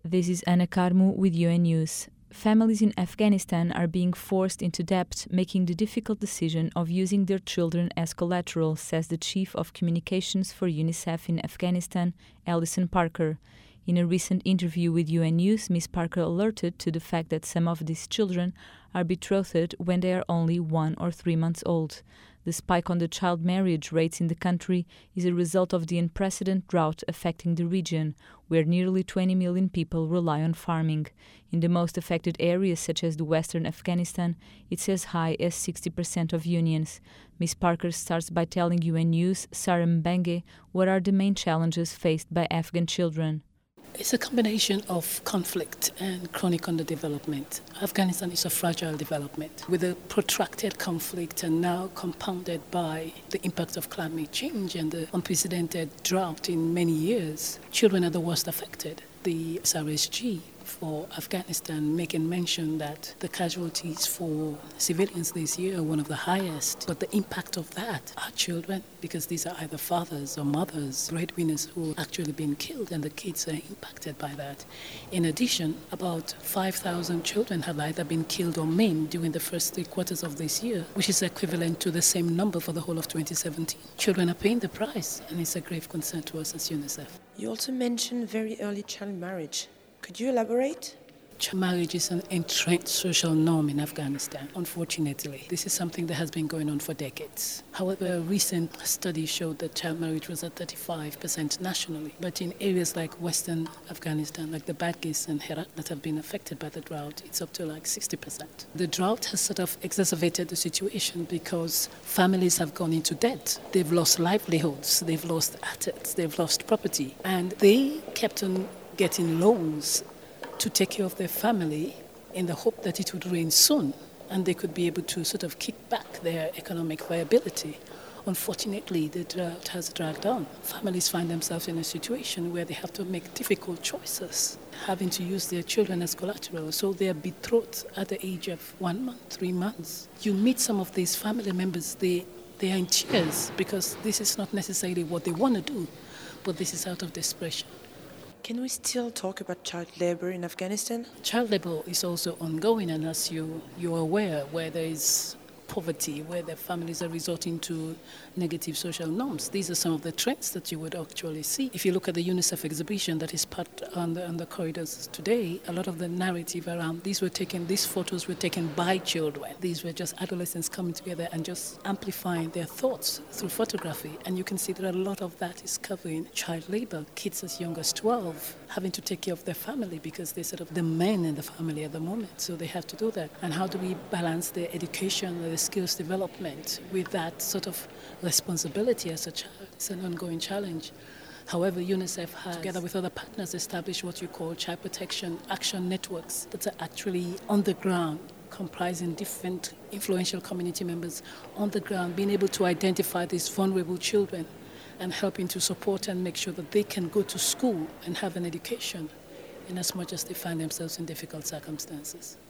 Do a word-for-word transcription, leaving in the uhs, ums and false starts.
This is Anna Karmu with U N News. Families in Afghanistan are being forced into debt, making the difficult decision of using their children as collateral, says the Chief of Communications for UNICEF in Afghanistan, Alison Parker. In a recent interview with U N News, Miz Parker alerted to the fact that some of these children are betrothed when they are only one or three months old. The spike on the child marriage rates in the country is a result of the unprecedented drought affecting the region, where nearly twenty million people rely on farming. In the most affected areas, such as the western Afghanistan, it's as high as sixty percent of unions. Miz Parker starts by telling U N News' Sarah Mbengue what are the main challenges faced by Afghan children. It's a combination of conflict and chronic underdevelopment. Afghanistan is a fragile development with a protracted conflict and now compounded by the impact of climate change and the unprecedented drought in many years. Children are the worst affected. The S R S G for Afghanistan making mention that the casualties for civilians this year are one of the highest, but the impact of that are children, because these are either fathers or mothers, breadwinners who are actually being killed, and the kids are impacted by that. In addition, about five thousand children have either been killed or maimed during the first three quarters of this year, which is equivalent to the same number for the whole of twenty seventeen. Children are paying the price, and it's a grave concern to us as UNICEF. You also mentioned very early child marriage. Could you elaborate? Child marriage is an entrenched social norm in Afghanistan, unfortunately. This is something that has been going on for decades. However, a recent study showed that child marriage was at thirty-five percent nationally, but in areas like western Afghanistan, like the Badghis and Herat that have been affected by the drought, it's up to like sixty percent. The drought has sort of exacerbated the situation because families have gone into debt. They've lost livelihoods, they've lost assets, they've lost property, and they kept on getting loans to take care of their family in the hope that it would rain soon and they could be able to sort of kick back their economic viability. Unfortunately, the drought has dragged on. Families find themselves in a situation where they have to make difficult choices, having to use their children as collateral. So they are betrothed at the age of one month, three months. You meet some of these family members, they, they are in tears because this is not necessarily what they want to do, but this is out of desperation. Can we still talk about child labor in Afghanistan? Child labor is also ongoing, and as you, you're aware, where there is poverty, where the families are resorting to negative social norms. These are some of the trends that you would actually see. If you look at the UNICEF exhibition that is part on the, on the corridors today, a lot of the narrative around these were taken, these photos were taken by children. These were just adolescents coming together and just amplifying their thoughts through photography. And you can see that a lot of that is covering child labor, kids as young as twelve, having to take care of their family because they're sort of the men in the family at the moment. So they have to do that. And how do we balance their education, their skills development with that sort of responsibility as a child? It's an ongoing challenge. However, UNICEF has, together with other partners, established what you call child protection action networks that are actually on the ground, comprising different influential community members on the ground, being able to identify these vulnerable children and helping to support and make sure that they can go to school and have an education in as much as they find themselves in difficult circumstances.